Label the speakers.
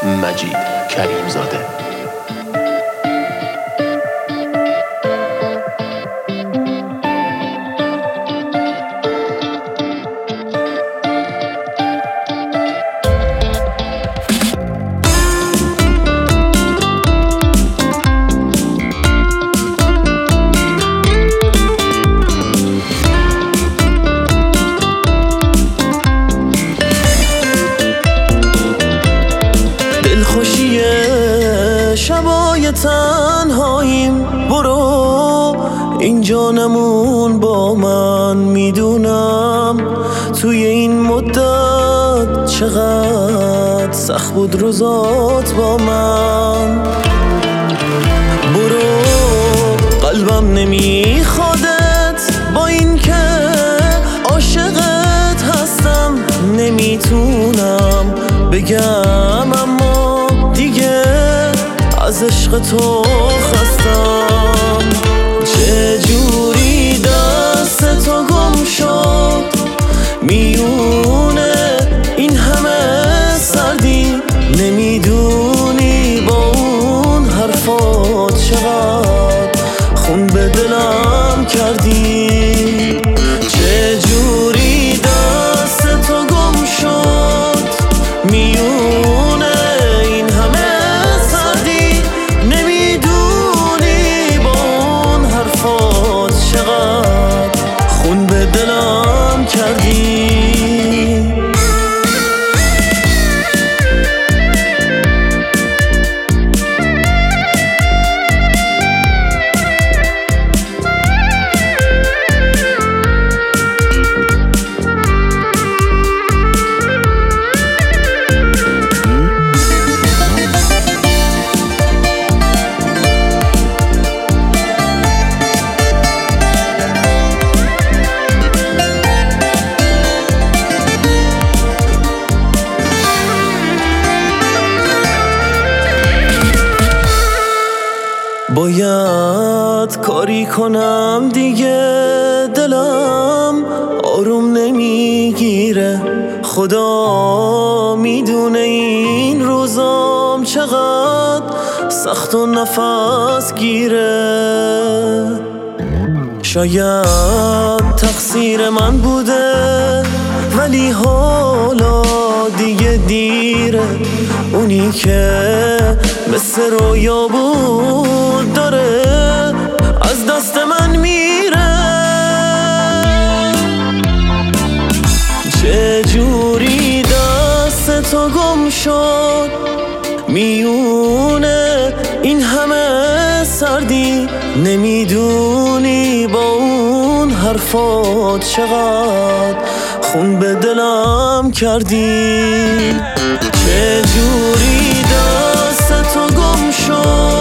Speaker 1: مجید کریمزاده.
Speaker 2: شبای تنهاییم، برو اینجا نمون با من. میدونم توی این مدت چقدر سخت بود روزات با من. برو قلبم نمیخوادت، با این که عاشقت هستم نمیتونم بگم، اما دیگه از عشق تو خستم. چجوری دست تو گم شد میونه این همه سردی؟ نمیدونی با اون حرفات چقدر خون به دلم کردی. چجوری دست تو گم شد میونه این همه سردی؟ نمیدونی با اون حرفات چقدر خون به دلم کردی. باید کاری کنم دیگه، دلم آروم نمیگیره. خدا میدونه این روزام چقدر سخت و نفس گیره. شاید تقصیر من بوده ولی حالا دیگه دیره. اونی که مثل رویا بود داره از دست من میره. چجوری دست تو گم شد میونه این همه سردی؟ نمیدونی با اون حرفات چقدر خون به دلم کردی. چجوری دست تو گم شد